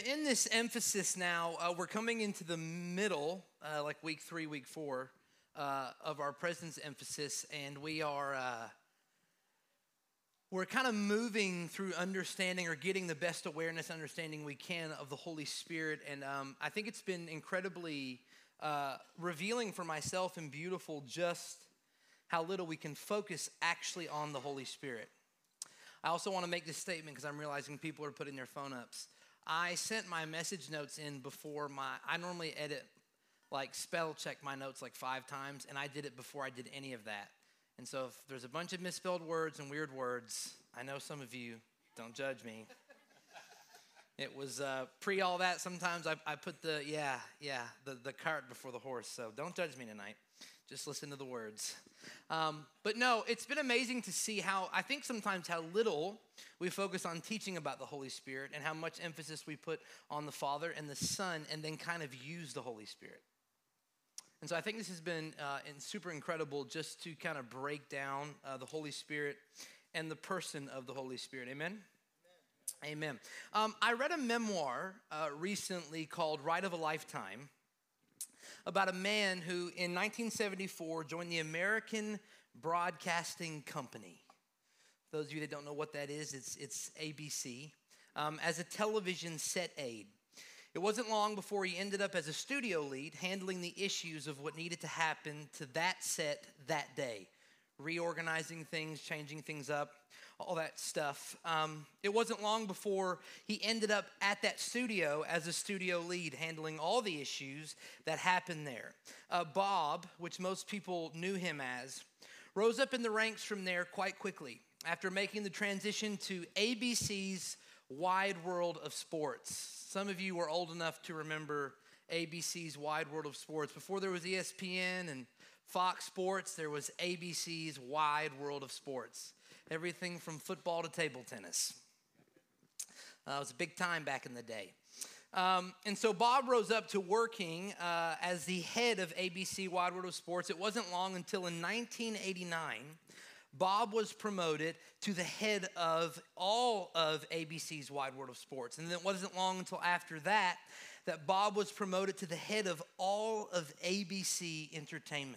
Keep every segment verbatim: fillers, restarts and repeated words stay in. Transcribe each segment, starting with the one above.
in this emphasis now, uh, we're coming into the middle, uh, like week three, week four, uh, of our presence emphasis, and we are uh, we're kind of moving through understanding or getting the best awareness, understanding we can of the Holy Spirit, and um, I think it's been incredibly uh, revealing for myself and beautiful just how little we can focus actually on the Holy Spirit. I also want to make this statement because I'm realizing people are putting their phone ups. I sent my message notes in before my, I normally edit, like spell check my notes like five times, and I did it before I did any of that. And so if there's a bunch of misspelled words and weird words, I know some of you, don't judge me. It was uh, pre all that. Sometimes I, I put the, yeah, yeah, the, the cart before the horse. So don't judge me tonight. Just listen to the words. Um, but no, it's been amazing to see how, I think sometimes how little we focus on teaching about the Holy Spirit and how much emphasis we put on the Father and the Son and then kind of use the Holy Spirit. And so I think this has been uh, super incredible just to kind of break down uh, the Holy Spirit and the person of the Holy Spirit. Amen? Amen. Amen. Um, I read a memoir uh, recently called Ride of a Lifetime about a man who in nineteen seventy-four joined the American Broadcasting Company. For those of you that don't know what that is, it's, it's A B C, um, as a television set aide. It wasn't long before he ended up as a studio lead, handling the issues of what needed to happen to that set that day, reorganizing things, changing things up, all that stuff. Um, it wasn't long before he ended up at that studio as a studio lead, handling all the issues that happened there. Uh, Bob, which most people knew him as, rose up in the ranks from there quite quickly after making the transition to A B C's Wide World of Sports. Some of you are old enough to remember A B C's Wide World of Sports. Before there was E S P N and Fox Sports, there was A B C's Wide World of Sports. Everything from football to table tennis. Uh, it was a big time back in the day. Um, and so Bob rose up to working uh, as the head of A B C Wide World of Sports. It wasn't long until in nineteen eighty-nine, Bob was promoted to the head of all of A B C's Wide World of Sports. And then it wasn't long until after that that Bob was promoted to the head of all of A B C Entertainment.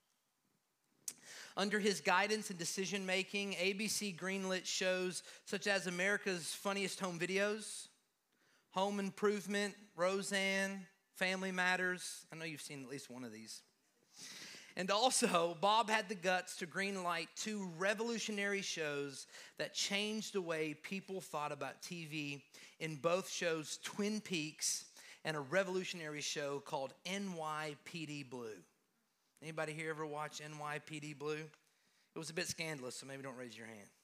Under his guidance and decision-making, A B C greenlit shows such as America's Funniest Home Videos, Home Improvement, Roseanne, Family Matters. I know you've seen at least one of these. And also, Bob had the guts to greenlight two revolutionary shows that changed the way people thought about T V in both shows, Twin Peaks and a revolutionary show called N Y P D Blue. Anybody here ever watch N Y P D Blue? It was a bit scandalous, so maybe don't raise your hand.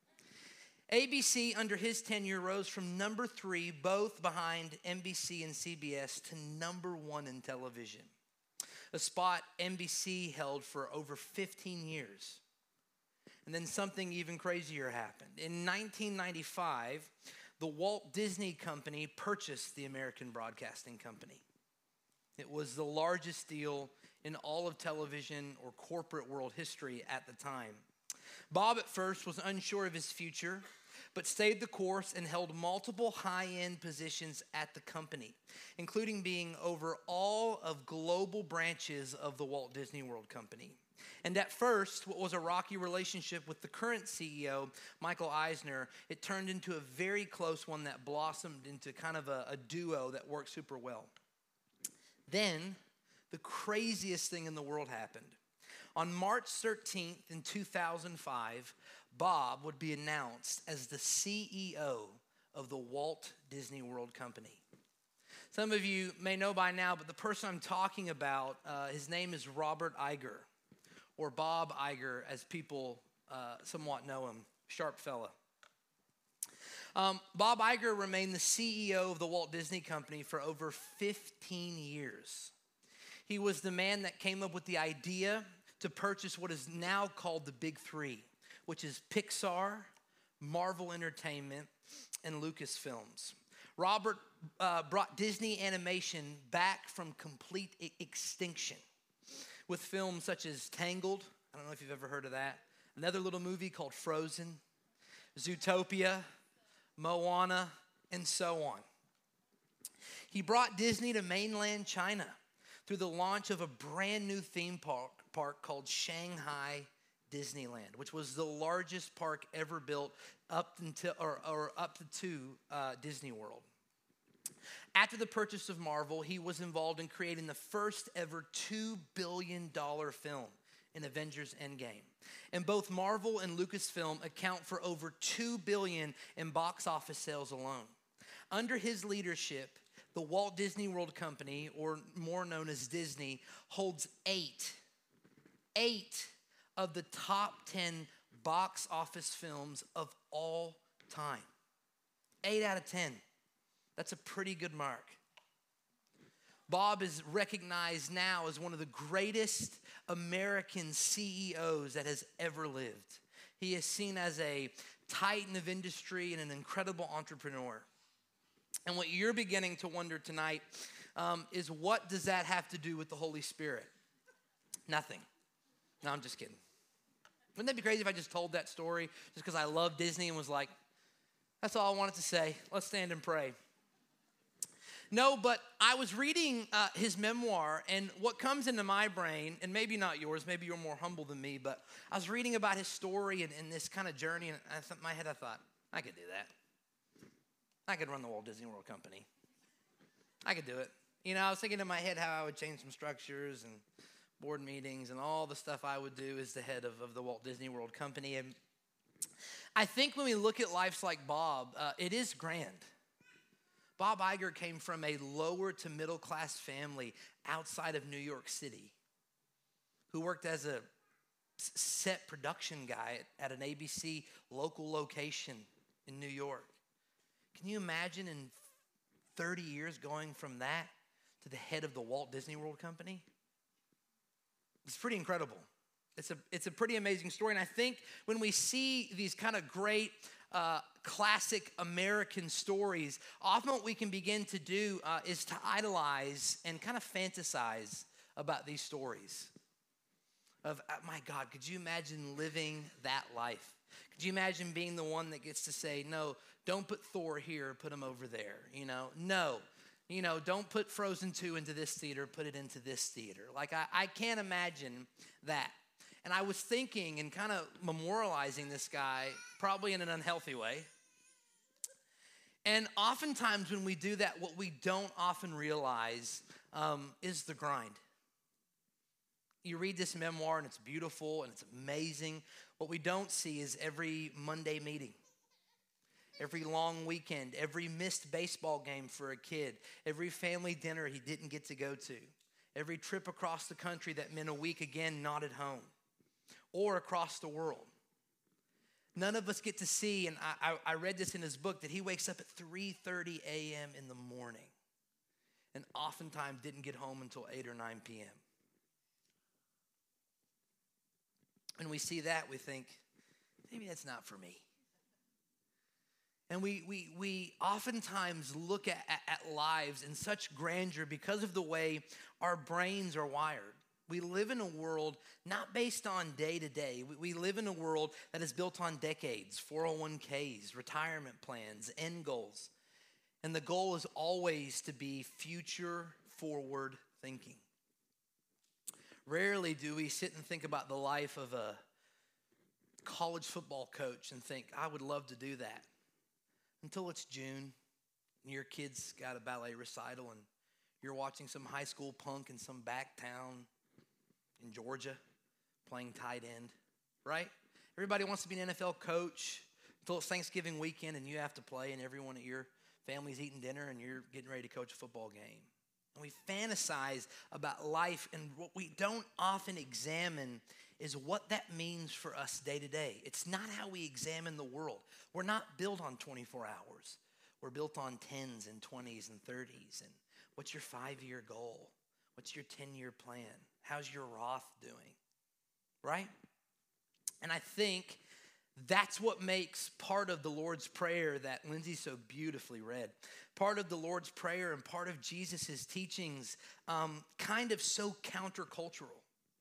A B C, under his tenure, rose from number three, both behind N B C and C B S, to number one in television. A spot N B C held for over fifteen years. And then something even crazier happened. In nineteen ninety-five, the Walt Disney Company purchased the American Broadcasting Company. It was the largest deal in all of television or corporate world history at the time. Bob at first was unsure of his future, but stayed the course and held multiple high-end positions at the company, including being over all of global branches of the Walt Disney World Company. And at first, what was a rocky relationship with the current C E O, Michael Eisner, it turned into a very close one that blossomed into kind of a, a duo that worked super well. Then, the craziest thing in the world happened. On March thirteenth in two thousand five, Bob would be announced as the C E O of the Walt Disney World Company. Some of you may know by now, but the person I'm talking about, uh, his name is Robert Iger, or Bob Iger, as people uh, somewhat know him. Sharp fella. Um, Bob Iger remained the C E O of the Walt Disney Company for over fifteen years. He was the man that came up with the idea to purchase what is now called the Big Three, which is Pixar, Marvel Entertainment, and Lucasfilms. Robert uh, brought Disney animation back from complete I- extinction with films such as Tangled. I don't know if you've ever heard of that. Another little movie called Frozen, Zootopia, Moana, and so on. He brought Disney to mainland China through the launch of a brand new theme park, park called Shanghai Disneyland, which was the largest park ever built up until or, or up to uh, Disney World. After the purchase of Marvel, he was involved in creating the first ever two billion dollars film in Avengers Endgame. And both Marvel and Lucasfilm account for over two billion dollars in box office sales alone. Under his leadership, the Walt Disney World Company, or more known as Disney, holds eight, eight of the top ten box office films of all time. Eight out of ten. That's a pretty good mark. Bob is recognized now as one of the greatest American C E Os that has ever lived. He is seen as a titan of industry and an incredible entrepreneur. And what you're beginning to wonder tonight um, is, what does that have to do with the Holy Spirit? Nothing. No, I'm just kidding. Wouldn't that be crazy if I just told that story just because I love Disney and was like, that's all I wanted to say. Let's stand and pray. No, but I was reading uh, his memoir, and what comes into my brain, and maybe not yours, maybe you're more humble than me, but I was reading about his story and, and this kind of journey, and I thought, in my head I thought, I could do that. I could run the Walt Disney World Company. I could do it. You know, I was thinking in my head how I would change some structures and board meetings and all the stuff I would do as the head of, of the Walt Disney World Company. And I think when we look at lives like Bob, uh, it is grand. Bob Iger came from a lower to middle class family outside of New York City who worked as a set production guy at an A B C local location in New York. Can you imagine in thirty years going from that to the head of the Walt Disney World Company? It's pretty incredible. It's a, it's a pretty amazing story. And I think when we see these kind of great uh, classic American stories, often what we can begin to do uh, is to idolize and kind of fantasize about these stories. Of, uh, my God, could you imagine living that life? Could you imagine being the one that gets to say, no, don't put Thor here, put him over there, you know? No, you know, don't put Frozen two into this theater, put it into this theater. Like, I, I can't imagine that. And I was thinking and kind of memorializing this guy, probably in an unhealthy way. And oftentimes when we do that, what we don't often realize um, is the grind. You read this memoir and it's beautiful and it's amazing. What we don't see is every Monday meeting, every long weekend, every missed baseball game for a kid, every family dinner he didn't get to go to, every trip across the country that meant a week again not at home, or across the world. None of us get to see, and I, I, I read this in his book, that he wakes up at three thirty a.m. in the morning and oftentimes didn't get home until eight or nine p.m. When we see that, we think, maybe that's not for me. And we we we oftentimes look at, at, at lives in such grandeur because of the way our brains are wired. We live in a world not based on day to day. We, we live in a world that is built on decades, four oh one k's, retirement plans, end goals. And the goal is always to be future forward thinking. Rarely do we sit and think about the life of a college football coach and think, I would love to do that. Until it's June and your kid's got a ballet recital and you're watching some high school punk in some back town in Georgia playing tight end, right? Everybody wants to be an N F L coach until it's Thanksgiving weekend and you have to play and everyone at your family's eating dinner and you're getting ready to coach a football game. And we fantasize about life, and what we don't often examine is what that means for us day to day. It's not how we examine the world. We're not built on twenty-four hours. We're built on tens and twenties and thirties. And what's your five-year goal? What's your ten-year plan? How's your Roth doing? Right? And I think that's what makes part of the Lord's Prayer that Lindsay so beautifully read, part of the Lord's Prayer and part of Jesus' teachings um, kind of so countercultural.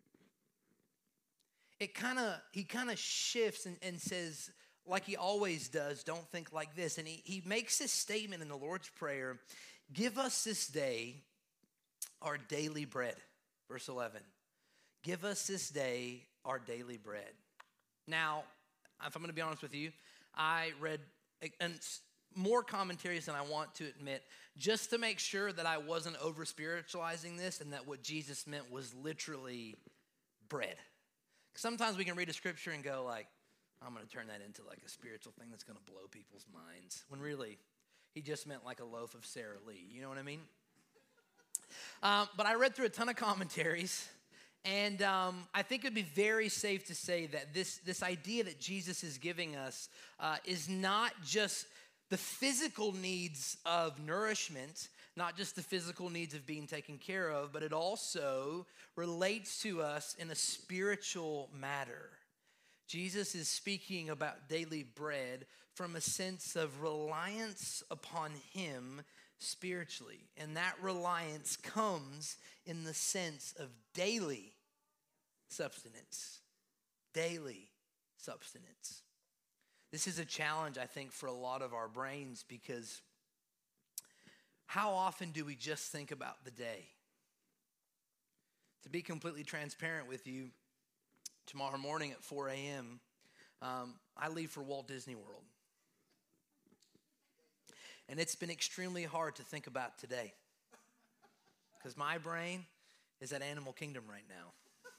It kind of, he kind of shifts and, and says, like he always does, don't think like this. And he, he makes this statement in the Lord's Prayer. Give us this day our daily bread. Verse eleven. Give us this day our daily bread. Now, if I'm going to be honest with you, I read and more commentaries than I want to admit, just to make sure that I wasn't over-spiritualizing this and that what Jesus meant was literally bread. Sometimes we can read a scripture and go like, I'm going to turn that into like a spiritual thing that's going to blow people's minds. When really, he just meant like a loaf of Sara Lee. You know what I mean? Um, but I read through a ton of commentaries, and um, I think it'd be very safe to say that this, this idea that Jesus is giving us uh, is not just the physical needs of nourishment, not just the physical needs of being taken care of, but it also relates to us in a spiritual matter. Jesus is speaking about daily bread from a sense of reliance upon him spiritually. And that reliance comes in the sense of daily substance. Daily substance. This is a challenge, I think, for a lot of our brains because how often do we just think about the day? To be completely transparent with you, tomorrow morning at four a.m., um, I leave for Walt Disney World. And it's been extremely hard to think about today because my brain is at Animal Kingdom right now.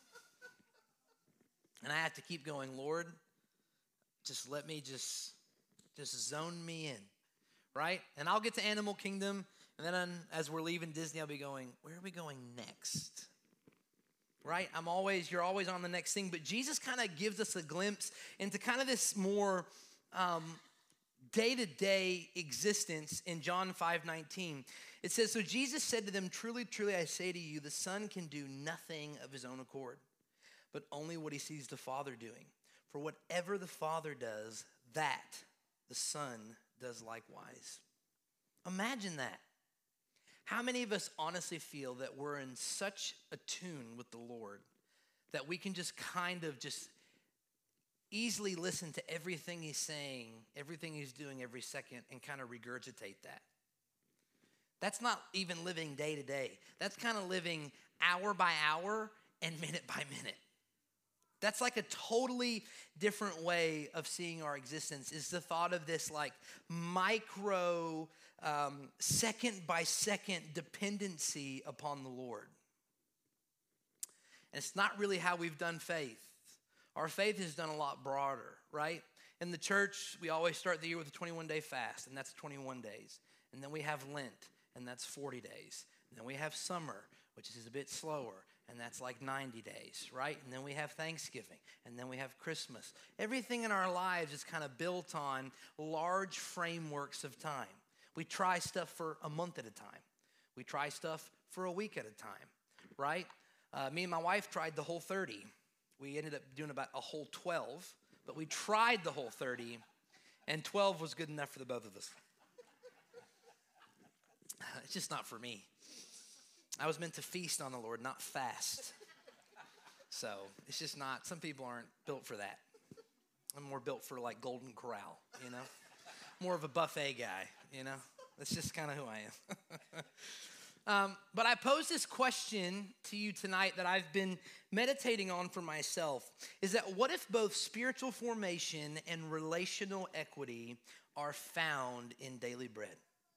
And I have to keep going, Lord, just let me just, just zone me in, right? And I'll get to Animal Kingdom, and then as we're leaving Disney, I'll be going, where are we going next? Right? I'm always, you're always on the next thing. But Jesus kind of gives us a glimpse into kind of this more um, day-to-day existence in John five nineteen. It says, so Jesus said to them, truly, truly, I say to you, the Son can do nothing of his own accord, but only what he sees the Father doing. For whatever the Father does, that the Son does likewise. Imagine that. How many of us honestly feel that we're in such a tune with the Lord that we can just kind of just easily listen to everything he's saying, everything he's doing every second, and kind of regurgitate that? That's not even living day to day. That's kind of living hour by hour and minute by minute. That's like a totally different way of seeing our existence, is the thought of this like micro, um, second by second dependency upon the Lord. And it's not really how we've done faith. Our faith is done a lot broader, right? In the church, we always start the year with a twenty-one day fast, and that's twenty-one days. And then we have Lent, and that's forty days. And then we have summer, which is a bit slower, and that's like ninety days, right? And then we have Thanksgiving, and then we have Christmas. Everything in our lives is kind of built on large frameworks of time. We try stuff for a month at a time. We try stuff for a week at a time, right? Uh, me and my wife tried the whole thirty. We ended up doing about a whole twelve, but we tried the whole thirty, and twelve was good enough for the both of us. It's just not for me. I was meant to feast on the Lord, not fast. So it's just not, some people aren't built for that. I'm more built for like Golden Corral, you know? More of a buffet guy, you know? That's just kind of who I am. um, but I pose this question to you tonight that I've been meditating on for myself, is that what if both spiritual formation and relational equity are found in daily bread?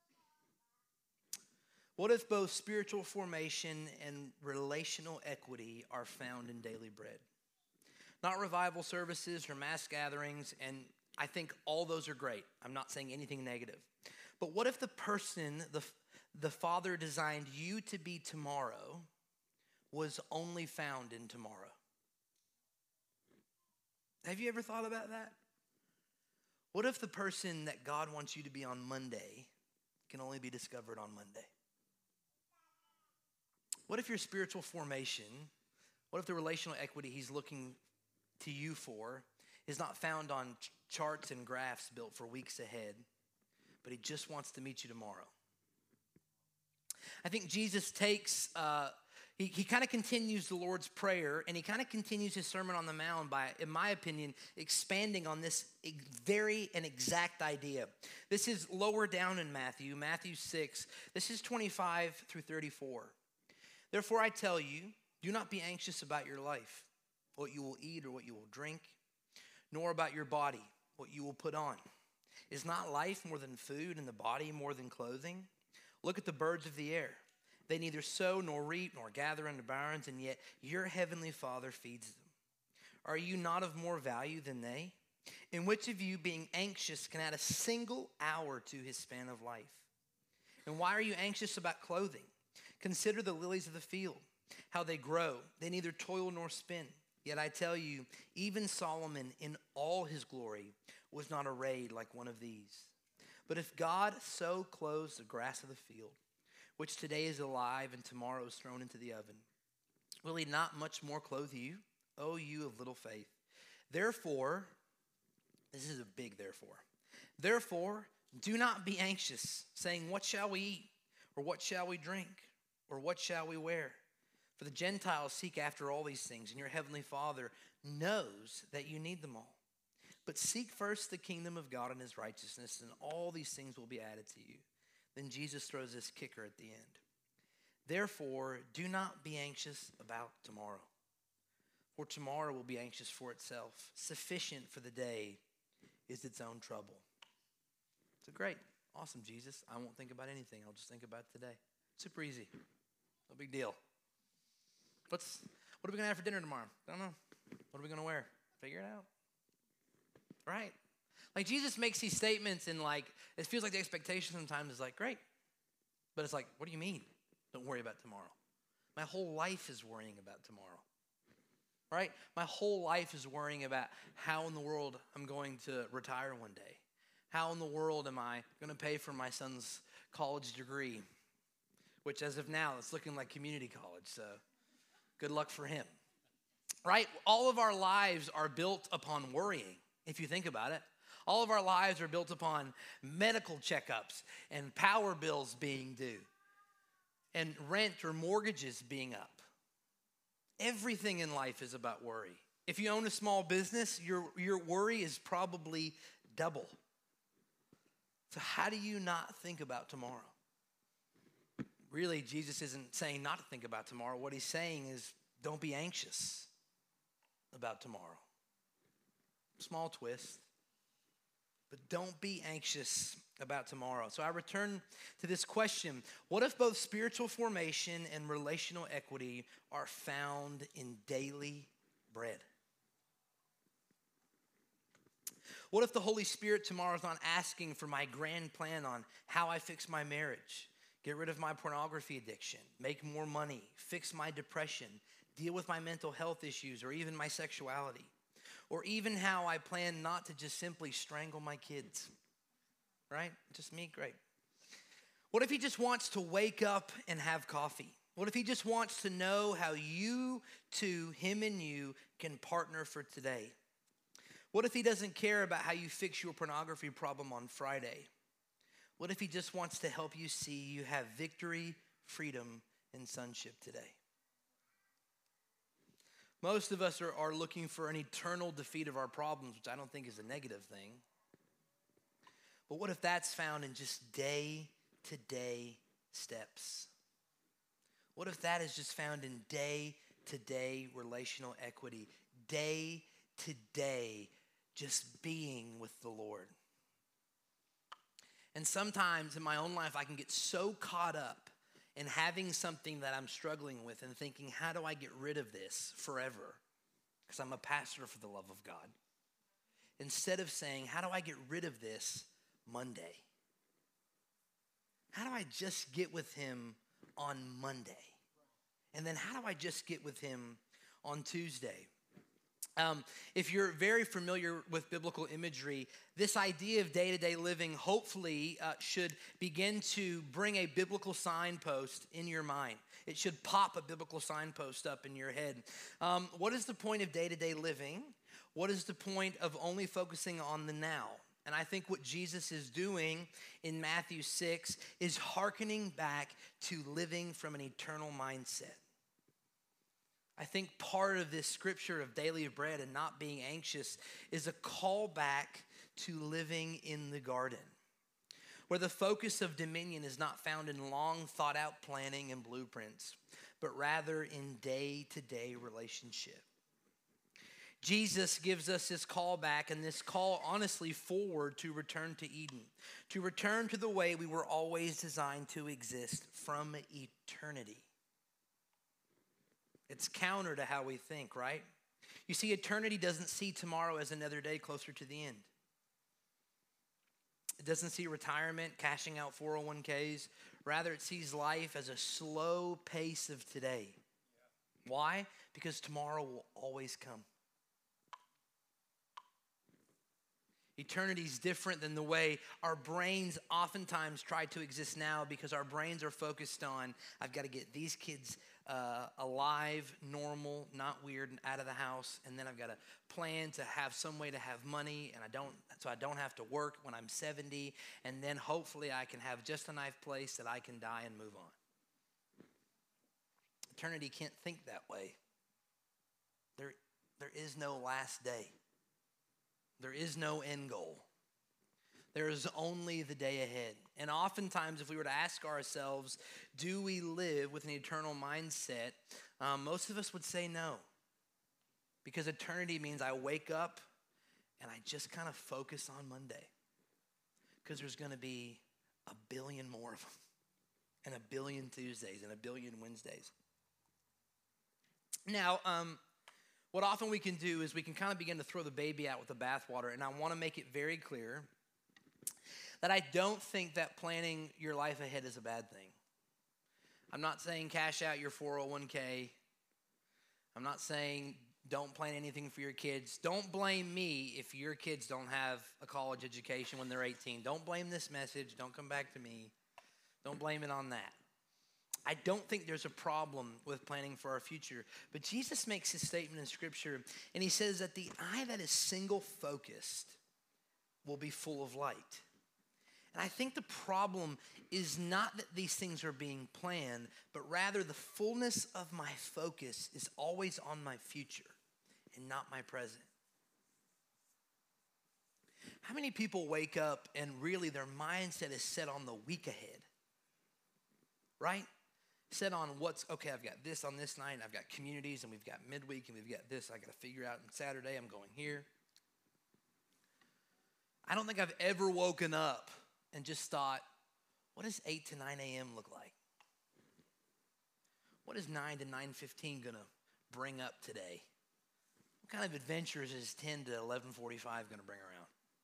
What if both spiritual formation and relational equity are found in daily bread? Not revival services or mass gatherings, and I think all those are great. I'm not saying anything negative. But what if the person the, the Father designed you to be tomorrow was only found in tomorrow? Have you ever thought about that? What if the person that God wants you to be on Monday can only be discovered on Monday? What if your spiritual formation, what if the relational equity he's looking to you for is not found on ch- charts and graphs built for weeks ahead, but he just wants to meet you tomorrow? I think Jesus takes, uh, He, he kind of continues the Lord's Prayer, and he kind of continues his Sermon on the Mount by, in my opinion, expanding on this very and exact idea. This is lower down in Matthew, Matthew six. This is twenty-five through thirty-four. Therefore I tell you, do not be anxious about your life, what you will eat or what you will drink, nor about your body, what you will put on. Is not life more than food, and the body more than clothing? Look at the birds of the air. They neither sow nor reap nor gather into barns, and yet your heavenly Father feeds them. Are you not of more value than they? And which of you, being anxious, can add a single hour to his span of life? And why are you anxious about clothing? Consider the lilies of the field, how they grow. They neither toil nor spin. Yet I tell you, even Solomon in all his glory was not arrayed like one of these. But if God so clothes the grass of the field, which today is alive and tomorrow is thrown into the oven, will he not much more clothe you, O you of little faith? Therefore, this is a big therefore. Therefore, do not be anxious, saying, what shall we eat? Or what shall we drink? Or what shall we wear? For the Gentiles seek after all these things, and your heavenly Father knows that you need them all. But seek first the kingdom of God and his righteousness, and all these things will be added to you. Then Jesus throws this kicker at the end. Therefore, do not be anxious about tomorrow, for tomorrow will be anxious for itself. Sufficient for the day is its own trouble. So great, awesome, Jesus. I won't think about anything. I'll just think about today. Super easy. No big deal. What's what are we gonna have for dinner tomorrow? I don't know. What are we gonna wear? Figure it out. Right? Like Jesus makes these statements and like, it feels like the expectation sometimes is like, great. But it's like, what do you mean? Don't worry about tomorrow. My whole life is worrying about tomorrow. Right? My whole life is worrying about how in the world I'm going to retire one day. How in the world am I going to pay for my son's college degree? Which as of now, it's looking like community college. So good luck for him. Right? All of our lives are built upon worrying, if you think about it. All of our lives are built upon medical checkups and power bills being due and rent or mortgages being up. Everything in life is about worry. If you own a small business, your, your worry is probably double. So how do you not think about tomorrow? Really, Jesus isn't saying not to think about tomorrow. What he's saying is don't be anxious about tomorrow. Small twist. But don't be anxious about tomorrow. So I return to this question. What if both spiritual formation and relational equity are found in daily bread? What if the Holy Spirit tomorrow is not asking for my grand plan on how I fix my marriage, get rid of my pornography addiction, make more money, fix my depression, deal with my mental health issues, or even my sexuality? Or even how I plan not to just simply strangle my kids, right? Just me, great. What if he just wants to wake up and have coffee? What if he just wants to know how you two, him and you, can partner for today? What if he doesn't care about how you fix your pornography problem on Friday? What if he just wants to help you see you have victory, freedom, and sonship today? Most of us are, are looking for an eternal defeat of our problems, which I don't think is a negative thing. But what if that's found in just day-to-day steps? What if that is just found in day-to-day relational equity, day-to-day just being with the Lord? And sometimes in my own life, I can get so caught up and having something that I'm struggling with and thinking, how do I get rid of this forever? Because I'm a pastor for the love of God. Instead of saying, how do I get rid of this Monday? How do I just get with him on Monday? And then how do I just get with him on Tuesday? Um, if you're very familiar with biblical imagery, this idea of day-to-day living hopefully uh, should begin to bring a biblical signpost in your mind. It should pop a biblical signpost up in your head. Um, what is the point of day-to-day living? What is the point of only focusing on the now? And I think what Jesus is doing in Matthew six is hearkening back to living from an eternal mindset. I think part of this scripture of daily bread and not being anxious is a call back to living in the garden, where the focus of dominion is not found in long thought out planning and blueprints, but rather in day-to-day relationship. Jesus gives us this call back and this call honestly forward to return to Eden, to return to the way we were always designed to exist from eternity. It's counter to how we think, right? You see, eternity doesn't see tomorrow as another day closer to the end. It doesn't see retirement, cashing out four oh one k's. Rather, it sees life as a slow pace of today. Why? Because tomorrow will always come. Eternity is different than the way our brains oftentimes try to exist now, because our brains are focused on, I've got to get these kids uh, alive, normal, not weird, and out of the house, and then I've got to plan to have some way to have money, and I don't, so I don't have to work when I'm seventy, and then hopefully I can have just a nice place that I can die and move on. Eternity can't think that way. There, there is no last day. There is no end goal. There is only the day ahead. And oftentimes, if we were to ask ourselves, do we live with an eternal mindset? Um, most of us would say no. Because eternity means I wake up and I just kind of focus on Monday. Because there's going to be a billion more of them. And a billion Tuesdays and a billion Wednesdays. Now, um... what often we can do is we can kind of begin to throw the baby out with the bathwater, and I want to make it very clear that I don't think that planning your life ahead is a bad thing. I'm not saying cash out your four oh one k. I'm not saying don't plan anything for your kids. Don't blame me if your kids don't have a college education when they're eighteen. Don't blame this message. Don't come back to me. Don't blame it on that. I don't think there's a problem with planning for our future. But Jesus makes his statement in Scripture, and he says that the eye that is single-focused will be full of light. And I think the problem is not that these things are being planned, but rather the fullness of my focus is always on my future and not my present. How many people wake up and really their mindset is set on the week ahead? Right? Set on what's, okay, I've got this on this night, and I've got communities, and we've got midweek, and we've got this I got to figure out, and Saturday I'm going here. I don't think I've ever woken up and just thought, what does eight to nine a.m. look like? What is nine to nine fifteen going to bring up today? What kind of adventures is ten to eleven forty-five going to bring around?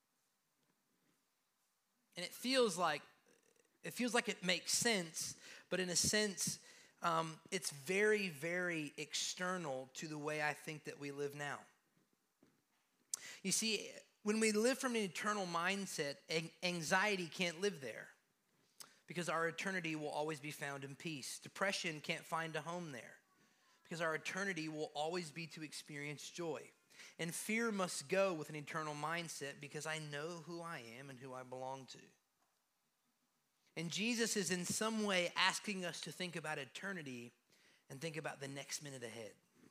And it feels like, it feels like it makes sense, but in a sense, um, it's very, very external to the way I think that we live now. You see, when we live from an eternal mindset, anxiety can't live there because our eternity will always be found in peace. Depression can't find a home there because our eternity will always be to experience joy. And fear must go with an eternal mindset because I know who I am and who I belong to. And Jesus is in some way asking us to think about eternity and think about the next minute ahead.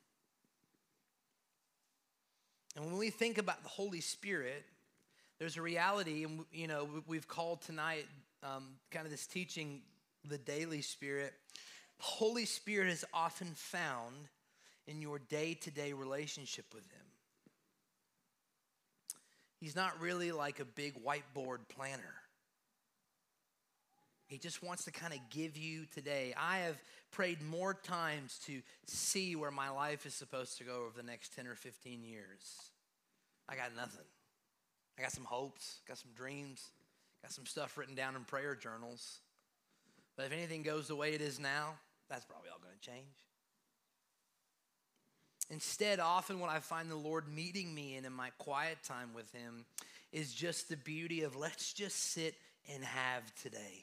And when we think about the Holy Spirit, there's a reality, and you know, we've called tonight um, kind of this teaching, the daily Spirit. The Holy Spirit is often found in your day-to-day relationship with him. He's not really like a big whiteboard planner. He just wants to kind of give you today. I have prayed more times to see where my life is supposed to go over the next ten or fifteen years. I got nothing. I got some hopes, got some dreams, got some stuff written down in prayer journals. But if anything goes the way it is now, that's probably all going to change. Instead, often what I find the Lord meeting me in in my quiet time with him is just the beauty of let's just sit and have today.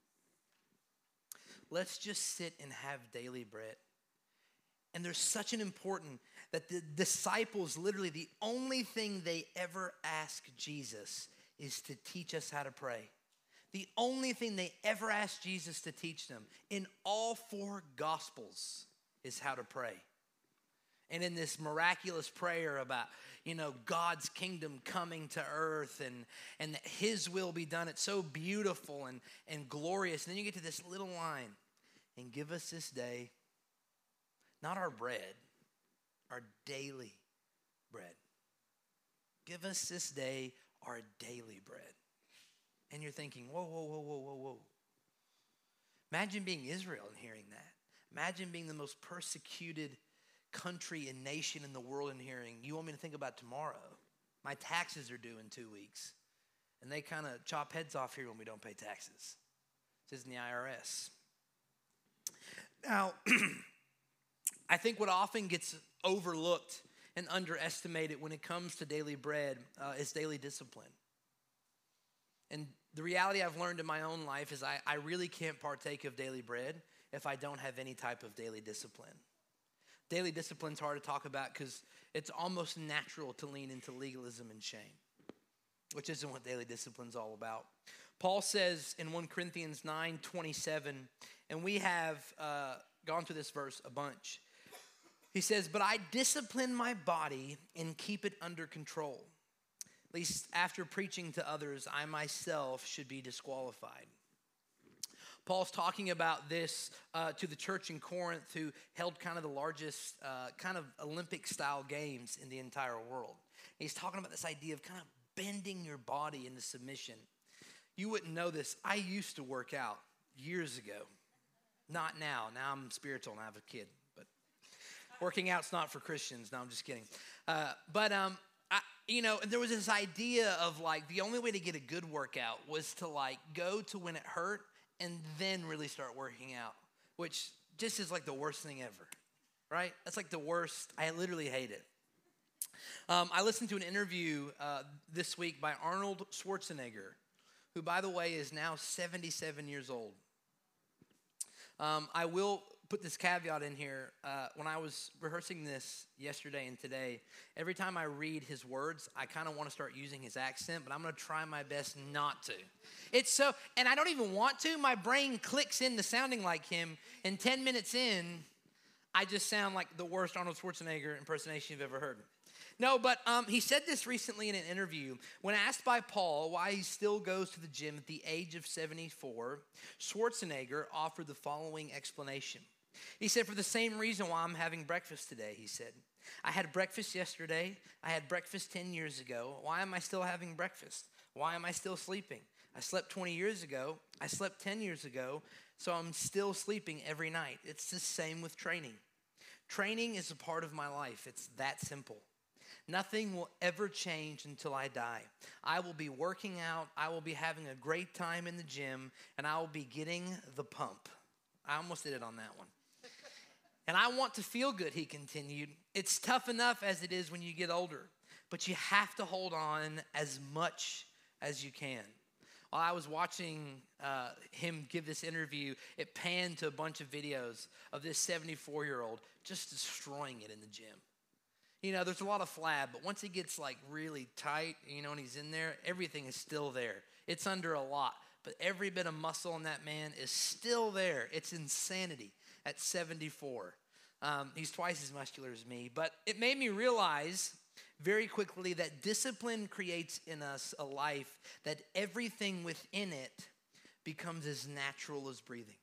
Let's just sit and have daily bread. And there's such an important that the disciples, literally the only thing they ever ask Jesus is to teach us how to pray. The only thing they ever asked Jesus to teach them in all four Gospels is how to pray. And in this miraculous prayer about, you know, God's kingdom coming to earth and, and that his will be done, it's so beautiful and, and glorious. And then you get to this little line, and give us this day, not our bread, our daily bread. Give us this day our daily bread. And you're thinking, whoa, whoa, whoa, whoa, whoa, whoa. Imagine being Israel and hearing that. Imagine being the most persecuted country and nation in the world and hearing, you want me to think about tomorrow? My taxes are due in two weeks. And they kind of chop heads off here when we don't pay taxes. This is in the I R S. Now, I think what often gets overlooked and underestimated when it comes to daily bread uh, is daily discipline. And the reality I've learned in my own life is I, I really can't partake of daily bread if I don't have any type of daily discipline. Daily discipline's hard to talk about because it's almost natural to lean into legalism and shame, which isn't what daily discipline's all about. Paul says in First Corinthians nine twenty-seven, and we have uh, gone through this verse a bunch. He says, but I discipline my body and keep it under control. At least after preaching to others, I myself should be disqualified. Paul's talking about this uh, to the church in Corinth who held kind of the largest uh, kind of Olympic-style games in the entire world. He's talking about this idea of kind of bending your body into submission. You wouldn't know this. I used to work out years ago. Not now. Now I'm spiritual and I have a kid. But working out's not for Christians. No, I'm just kidding. Uh, but, um, I, you know, there was this idea of like the only way to get a good workout was to like go to when it hurt and then really start working out, which just is like the worst thing ever, right? That's like the worst. I literally hate it. Um, I listened to an interview uh, this week by Arnold Schwarzenegger, who, by the way, is now seventy-seven years old. Um, I will put this caveat in here. Uh, when I was rehearsing this yesterday and today, every time I read his words, I kind of want to start using his accent, but I'm going to try my best not to. It's so, and I don't even want to. My brain clicks into sounding like him, and ten minutes in, I just sound like the worst Arnold Schwarzenegger impersonation you've ever heard. No, but um, he said this recently in an interview. When asked by Paul why he still goes to the gym at the age of seventy-four, Schwarzenegger offered the following explanation. He said, for the same reason why I'm having breakfast today, he said. I had breakfast yesterday. I had breakfast ten years ago. Why am I still having breakfast? Why am I still sleeping? I slept twenty years ago. I slept ten years ago. So I'm still sleeping every night. It's the same with training. Training is a part of my life. It's that simple. Nothing will ever change until I die. I will be working out. I will be having a great time in the gym, and I will be getting the pump. I almost did it on that one. And I want to feel good, he continued. It's tough enough as it is when you get older, but you have to hold on as much as you can. While I was watching uh, him give this interview, it panned to a bunch of videos of this seventy-four-year-old just destroying it in the gym. You know, there's a lot of flab, but once he gets like really tight, you know, and he's in there, everything is still there. It's under a lot, but every bit of muscle in that man is still there. It's insanity at seventy-four. Um, he's twice as muscular as me, but it made me realize very quickly that discipline creates in us a life that everything within it becomes as natural as breathing.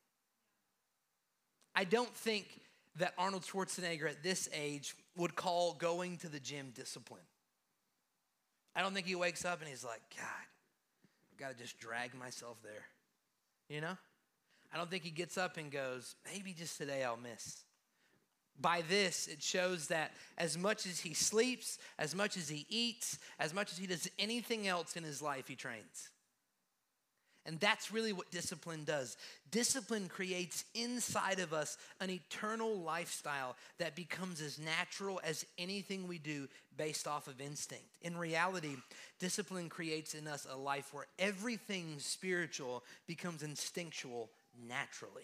I don't think that Arnold Schwarzenegger at this age would call going to the gym discipline. I don't think he wakes up and he's like, God, I've got to just drag myself there. You know? I don't think he gets up and goes, maybe just today I'll miss. By this, it shows that as much as he sleeps, as much as he eats, as much as he does anything else in his life, he trains. And that's really what discipline does. Discipline creates inside of us an eternal lifestyle that becomes as natural as anything we do based off of instinct. In reality, discipline creates in us a life where everything spiritual becomes instinctual naturally.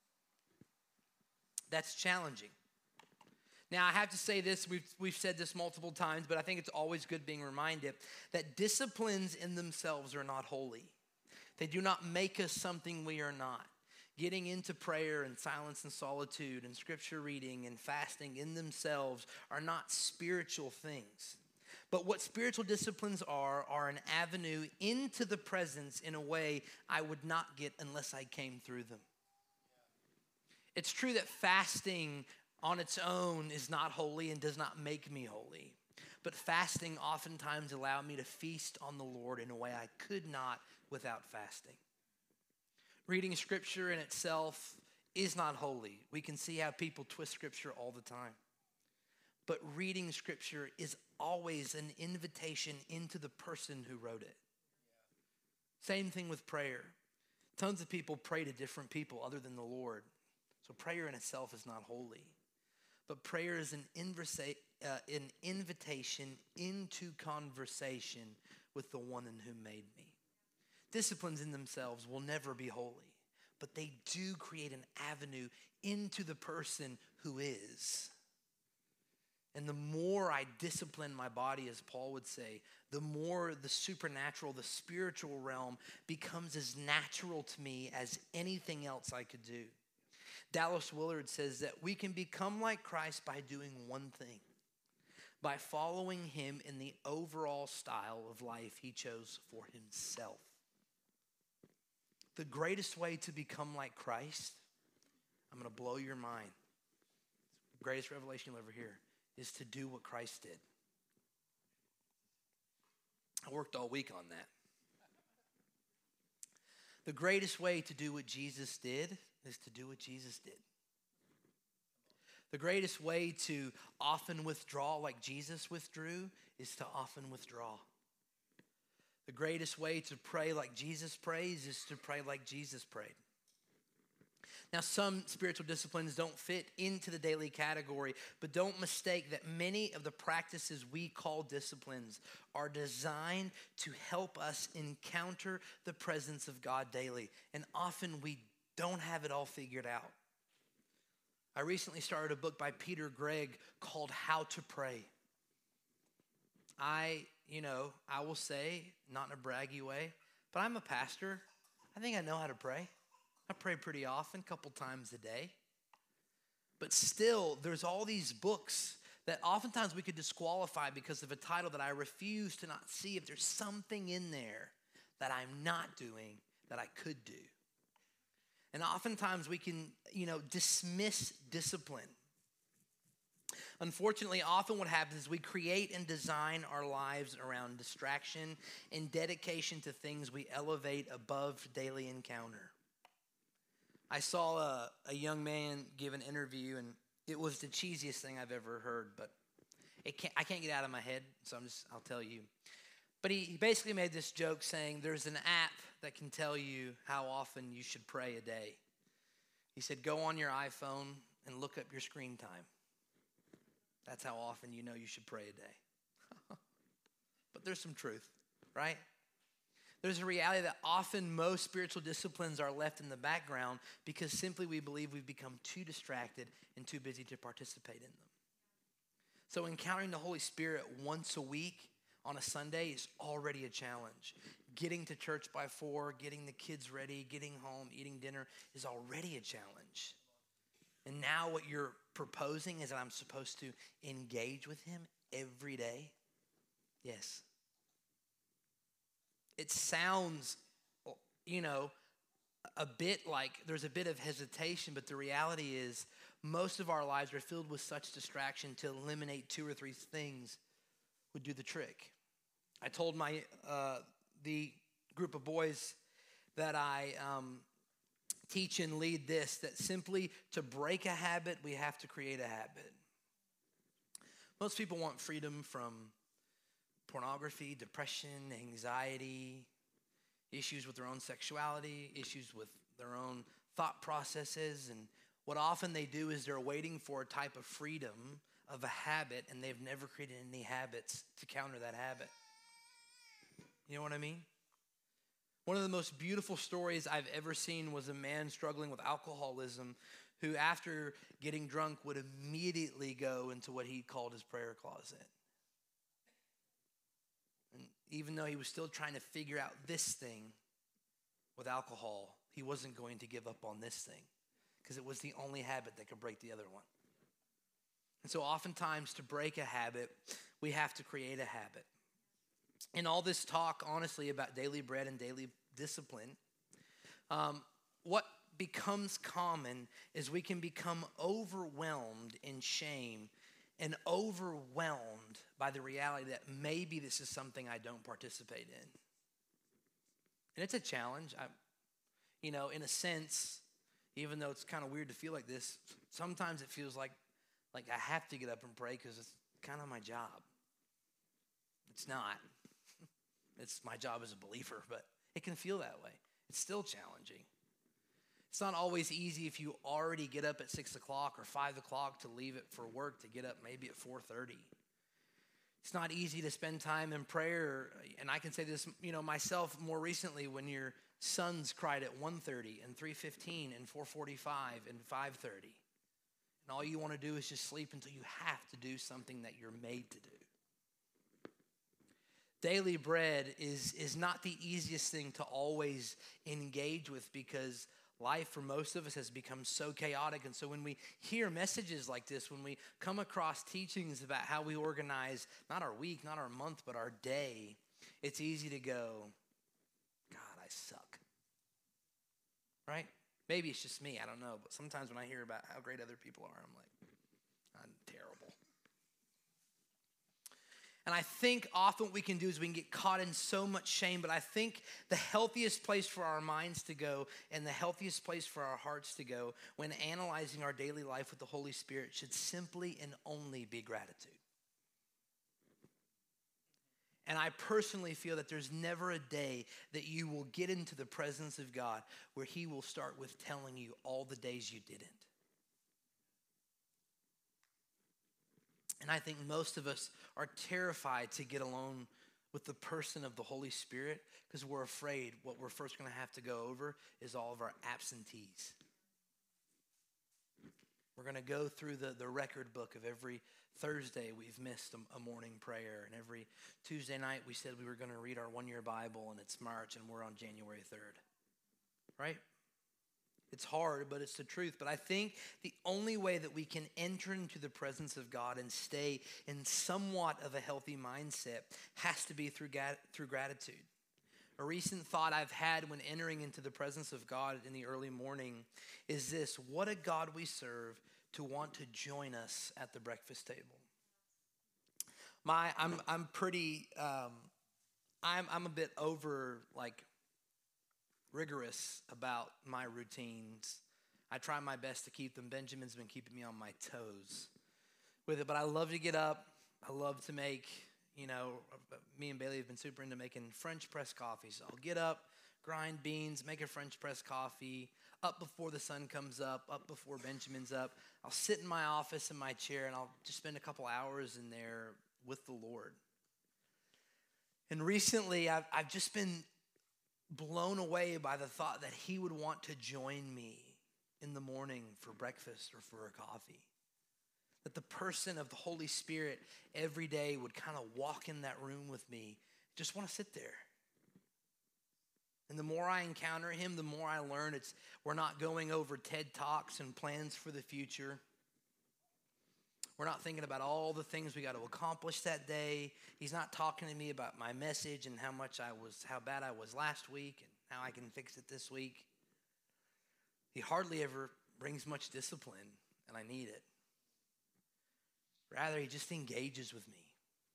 That's challenging. Now, I have to say this, we've, we've said this multiple times, but I think it's always good being reminded that disciplines in themselves are not holy. They do not make us something we are not. Getting into prayer and silence and solitude and scripture reading and fasting in themselves are not spiritual things. But what spiritual disciplines are, are an avenue into the presence in a way I would not get unless I came through them. It's true that fasting on its own is not holy and does not make me holy. But fasting oftentimes allowed me to feast on the Lord in a way I could not without fasting. Reading scripture in itself is not holy. We can see how people twist scripture all the time. But reading scripture is always an invitation into the person who wrote it. Same thing with prayer. Tons of people pray to different people other than the Lord. So prayer in itself is not holy. But prayer is an, inversa- uh, an invitation into conversation with the one in whom made me. Disciplines in themselves will never be holy, but they do create an avenue into the person who is. And the more I discipline my body, as Paul would say, the more the supernatural, the spiritual realm becomes as natural to me as anything else I could do. Dallas Willard says that we can become like Christ by doing one thing, by following him in the overall style of life he chose for himself. The greatest way to become like Christ, I'm going to blow your mind, the greatest revelation you'll ever hear, is to do what Christ did. I worked all week on that. The greatest way to do what Jesus did is to do what Jesus did. The greatest way to often withdraw like Jesus withdrew is to often withdraw. The greatest way to pray like Jesus prays is to pray like Jesus prayed. Now, some spiritual disciplines don't fit into the daily category, but don't mistake that many of the practices we call disciplines are designed to help us encounter the presence of God daily. And often we don't have it all figured out. I recently started a book by Peter Gregg called How to Pray. I, you know, I will say, not in a braggy way, but I'm a pastor. I think I know how to pray. I pray pretty often, a couple times a day. But still, there's all these books that oftentimes we could disqualify because of a title that I refuse to not see if there's something in there that I'm not doing that I could do. And oftentimes we can, you know, dismiss discipline. Unfortunately, often what happens is we create and design our lives around distraction and dedication to things we elevate above daily encounter. I saw a, a young man give an interview, and it was the cheesiest thing I've ever heard, but it can't, I can't get it out of my head, so I'm just, I'll tell you. But he, he basically made this joke saying there's an app that can tell you how often you should pray a day. He said, go on your iPhone and look up your screen time. That's how often you know you should pray a day. But there's some truth, right? There's a reality that often most spiritual disciplines are left in the background because simply we believe we've become too distracted and too busy to participate in them. So encountering the Holy Spirit once a week on a Sunday is already a challenge. Getting to church by four, getting the kids ready, getting home, eating dinner is already a challenge. And now what you're proposing is that I'm supposed to engage with him every day? Yes. It sounds, you know, a bit like there's a bit of hesitation, but the reality is most of our lives are filled with such distraction to eliminate two or three things would do the trick. I told my uh, the group of boys that I um, teach and lead this, that simply to break a habit, we have to create a habit. Most people want freedom from pornography, depression, anxiety, issues with their own sexuality, issues with their own thought processes. And what often they do is they're waiting for a type of freedom of a habit, and they've never created any habits to counter that habit. You know what I mean? One of the most beautiful stories I've ever seen was a man struggling with alcoholism who, after getting drunk, would immediately go into what he called his prayer closet. And even though he was still trying to figure out this thing with alcohol, he wasn't going to give up on this thing because it was the only habit that could break the other one. And so oftentimes to break a habit, we have to create a habit. In all this talk, honestly, about daily bread and daily discipline, um, what becomes common is we can become overwhelmed in shame and overwhelmed by the reality that maybe this is something I don't participate in. And it's a challenge. I, you know, in a sense, even though it's kind of weird to feel like this, sometimes it feels like, like I have to get up and pray because it's kind of my job. It's not. It's my job as a believer, but it can feel that way. It's still challenging. It's not always easy if you already get up at six o'clock or five o'clock to leave it for work to get up maybe at four thirty. It's not easy to spend time in prayer. And I can say this, you know, myself more recently when your sons cried at one thirty and three fifteen and four forty-five and five thirty. And all you want to do is just sleep until you have to do something that you're made to do. Daily bread is, is not the easiest thing to always engage with because life for most of us has become so chaotic. And so when we hear messages like this, when we come across teachings about how we organize not our week, not our month, but our day, it's easy to go, God, I suck. Right? Maybe it's just me, I don't know. But sometimes when I hear about how great other people are, I'm like, I'm terrible. And I think often what we can do is we can get caught in so much shame, but I think the healthiest place for our minds to go and the healthiest place for our hearts to go when analyzing our daily life with the Holy Spirit should simply and only be gratitude. And I personally feel that there's never a day that you will get into the presence of God where he will start with telling you all the days you didn't. And I think most of us are terrified to get alone with the person of the Holy Spirit because we're afraid what we're first going to have to go over is all of our absentees. We're going to go through the, the record book of every Thursday we've missed a, a morning prayer. And every Tuesday night we said we were going to read our one-year Bible, and it's March and we're on January third. Right? It's hard, but it's the truth. But I think the only way that we can enter into the presence of God and stay in somewhat of a healthy mindset has to be through, through gratitude. A recent thought I've had when entering into the presence of God in the early morning is this: what a God we serve to want to join us at the breakfast table. My, I'm, I'm pretty, um, I'm, I'm a bit over like rigorous about my routines. I try my best to keep them. Benjamin's been keeping me on my toes with it, but I love to get up. I love to make, you know, me and Bailey have been super into making French press coffee. So I'll get up, grind beans, make a French press coffee, up before the sun comes up, up before Benjamin's up. I'll sit in my office in my chair and I'll just spend a couple hours in there with the Lord. And recently I've, I've just been blown away by the thought that he would want to join me in the morning for breakfast or for a coffee. That the person of the Holy Spirit every day would kind of walk in that room with me, just want to sit there. And the more I encounter him, the more I learn it's we're not going over TED Talks and plans for the future. We're not thinking about all the things we got to accomplish that day. He's not talking to me about my message and how much I was, how bad I was last week and how I can fix it this week. He hardly ever brings much discipline, and I need it. Rather, he just engages with me.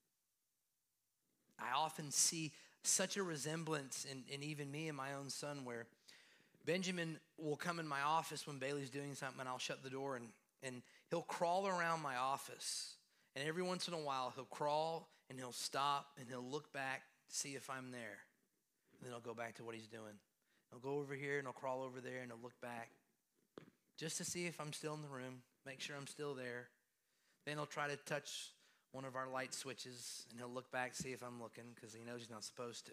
I often see such a resemblance in, in even me and my own son where Benjamin will come in my office when Bailey's doing something and I'll shut the door and And he'll crawl around my office. And every once in a while, he'll crawl and he'll stop and he'll look back to see if I'm there. And then he'll go back to what he's doing. He'll go over here and he'll crawl over there and he'll look back just to see if I'm still in the room, make sure I'm still there. Then he'll try to touch one of our light switches and he'll look back, see if I'm looking because he knows he's not supposed to.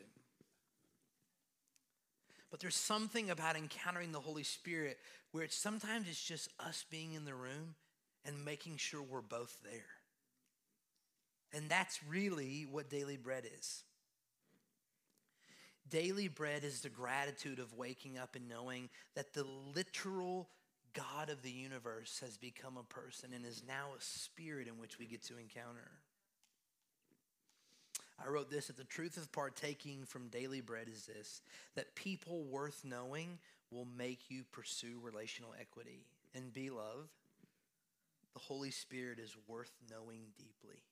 But there's something about encountering the Holy Spirit where it's sometimes it's just us being in the room and making sure we're both there. And that's really what daily bread is. Daily bread is the gratitude of waking up and knowing that the literal God of the universe has become a person and is now a spirit in which we get to encounter. I wrote this, that the truth of partaking from daily bread is this, that people worth knowing will make you pursue relational equity. And beloved, the Holy Spirit is worth knowing deeply.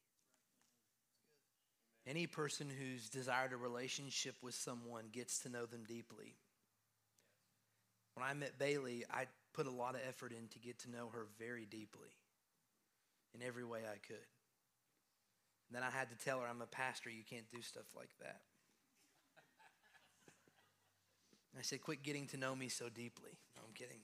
Any person who's desired a relationship with someone gets to know them deeply. When I met Bailey, I put a lot of effort in to get to know her very deeply in every way I could. And then I had to tell her, I'm a pastor, you can't do stuff like that. And I said, quit getting to know me so deeply. No, I'm kidding.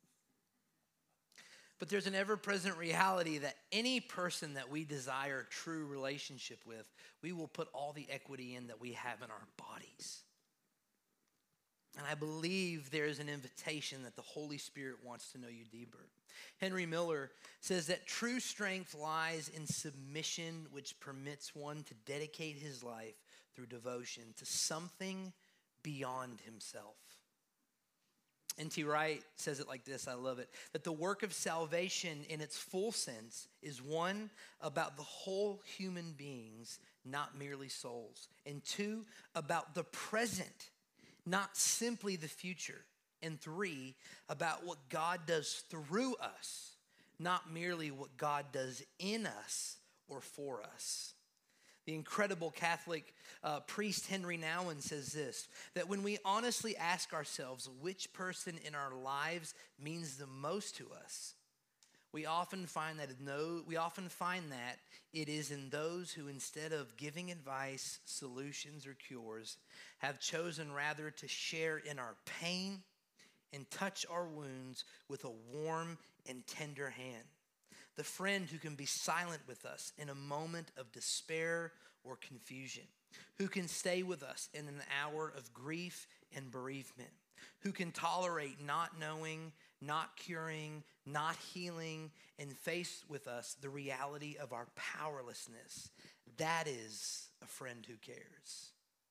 But there's an ever-present reality that any person that we desire a true relationship with, we will put all the equity in that we have in our bodies. And I believe there is an invitation that the Holy Spirit wants to know you deeper. Henry Miller says that true strength lies in submission, which permits one to dedicate his life through devotion to something beyond himself. N T Wright says it like this, I love it, that the work of salvation in its full sense is one, about the whole human beings, not merely souls, and two, about the present, not simply the future, and three, about what God does through us, not merely what God does in us or for us. The incredible Catholic uh, priest Henry Nouwen says this, that when we honestly ask ourselves which person in our lives means the most to us, we often find that no, we often find that it is in those who, instead of giving advice, solutions, or cures, have chosen rather to share in our pain and touch our wounds with a warm and tender hand. The friend who can be silent with us in a moment of despair or confusion, who can stay with us in an hour of grief and bereavement, who can tolerate not knowing, not curing, not healing, and face with us the reality of our powerlessness. That is a friend who cares.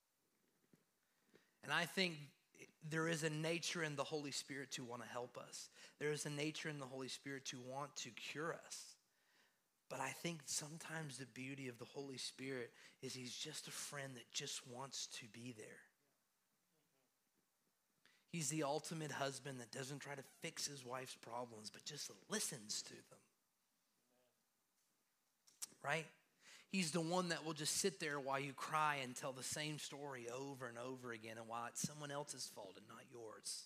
And I think there is a nature in the Holy Spirit to want to help us. There is a nature in the Holy Spirit to want to cure us. But I think sometimes the beauty of the Holy Spirit is he's just a friend that just wants to be there. He's the ultimate husband that doesn't try to fix his wife's problems, but just listens to them. Right? He's the one that will just sit there while you cry and tell the same story over and over again, and while it's someone else's fault and not yours.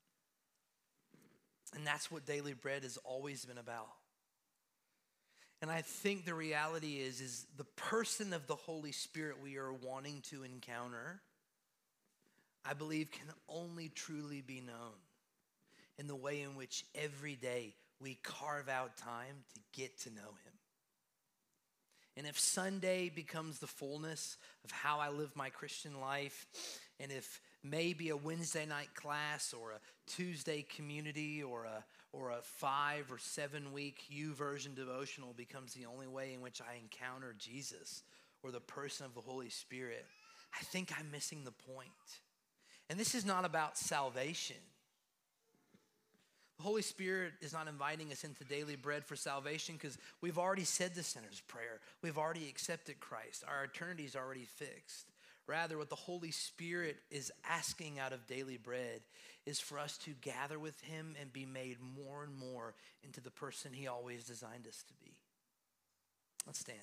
And that's what daily bread has always been about. And I think the reality is, is the person of the Holy Spirit we are wanting to encounter, I believe, can only truly be known in the way in which every day we carve out time to get to know him. And if Sunday becomes the fullness of how I live my Christian life, and if maybe a Wednesday night class or a Tuesday community or a or a five or seven week YouVersion devotional becomes the only way in which I encounter Jesus or the person of the Holy Spirit, I think I'm missing the point. And this is not about salvation. The Holy Spirit is not inviting us into daily bread for salvation because we've already said the sinner's prayer. We've already accepted Christ. Our eternity is already fixed. Rather, what the Holy Spirit is asking out of daily bread is for us to gather with him and be made more and more into the person he always designed us to be. Let's stand.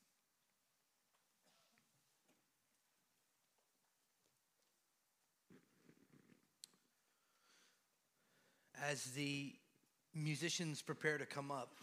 As the musicians prepare to come up,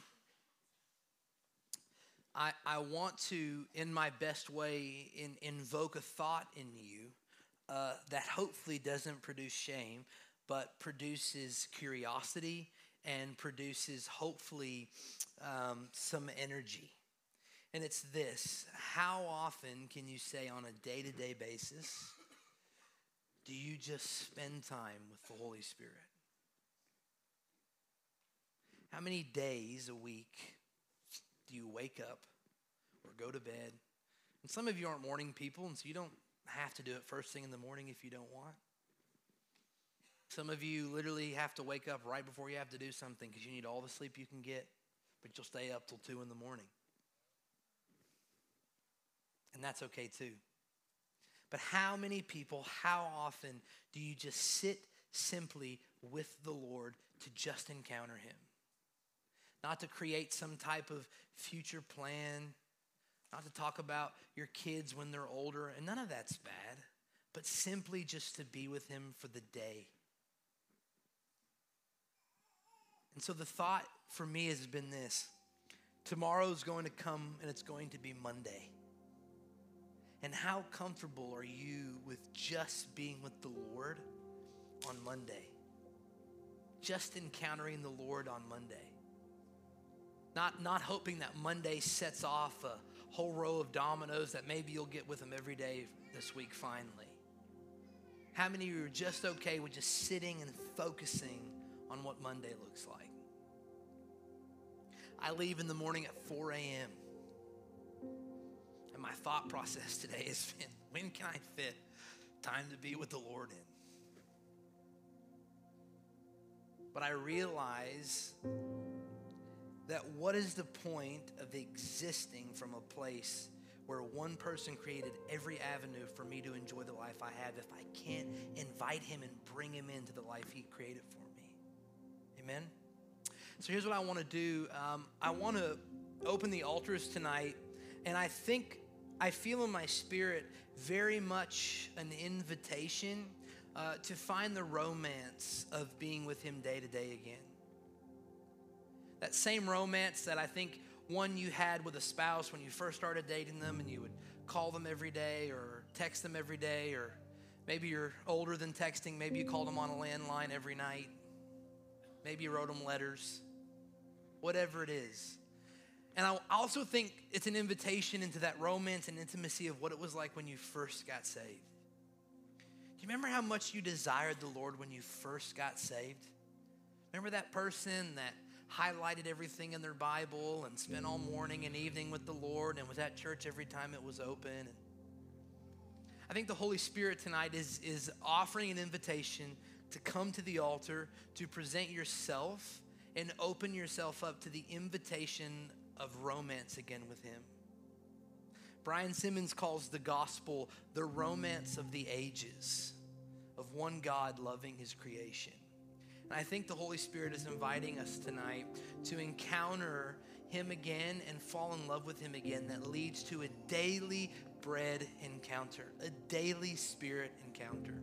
I, I want to, in my best way, in, invoke a thought in you uh, that hopefully doesn't produce shame, but produces curiosity and produces, hopefully, um, some energy. And it's this: how often can you say on a day-to-day basis, do you just spend time with the Holy Spirit? How many days a week do you wake up or go to bed? And some of you aren't morning people, and so you don't have to do it first thing in the morning if you don't want. Some of you literally have to wake up right before you have to do something because you need all the sleep you can get, but you'll stay up till two in the morning. And that's okay too. But how many people, how often do you just sit simply with the Lord to just encounter him? Not to create some type of future plan, not to talk about your kids when they're older, and none of that's bad, but simply just to be with him for the day. And so the thought for me has been this: tomorrow's going to come and it's going to be Monday. And how comfortable are you with just being with the Lord on Monday? Just encountering the Lord on Monday. Not, not hoping that Monday sets off a whole row of dominoes that maybe you'll get with him every day this week finally. How many of you are just okay with just sitting and focusing on what Monday looks like? I leave in the morning at four a.m. And my thought process today has been, when can I fit time to be with the Lord in? But I realize that what is the point of existing from a place where one person created every avenue for me to enjoy the life I have if I can't invite him and bring him into the life he created for me? Amen? So here's what I want to do. Um, I want to open the altars tonight, and I think, I feel in my spirit very much an invitation uh, to find the romance of being with him day to day again. That same romance that I think one you had with a spouse when you first started dating them and you would call them every day or text them every day, or maybe you're older than texting, maybe you called them on a landline every night. Maybe you wrote them letters, whatever it is. And I also think it's an invitation into that romance and intimacy of what it was like when you first got saved. Do you remember how much you desired the Lord when you first got saved? Remember that person that highlighted everything in their Bible and spent all morning and evening with the Lord and was at church every time it was open? And I think the Holy Spirit tonight is, is offering an invitation to come to the altar, to present yourself and open yourself up to the invitation of romance again with him. Brian Simmons calls the gospel the romance of the ages, of one God loving his creation. And I think the Holy Spirit is inviting us tonight to encounter him again and fall in love with him again. That leads to a daily bread encounter, a daily spirit encounter.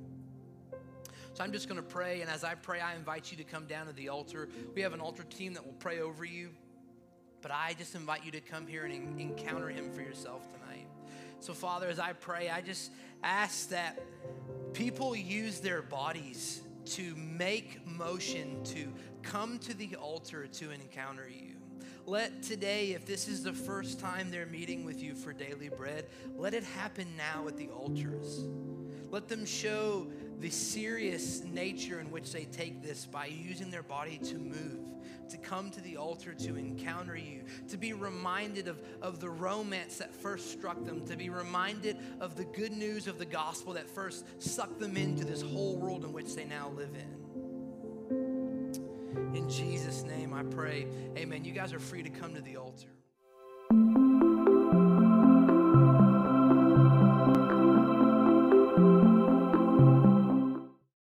So I'm just going to pray, and as I pray, I invite you to come down to the altar. We have an altar team that will pray over you, but I just invite you to come here and en- encounter him for yourself tonight. So Father, as I pray, I just ask that people use their bodies to make motion to come to the altar to encounter you. Let today, if this is the first time they're meeting with you for daily bread, let it happen now at the altars. Let them show the serious nature in which they take this by using their body to move, to come to the altar to encounter you, to be reminded of, of the romance that first struck them, to be reminded of the good news of the gospel that first sucked them into this whole world in which they now live in. In Jesus' name I pray, amen. You guys are free to come to the altar.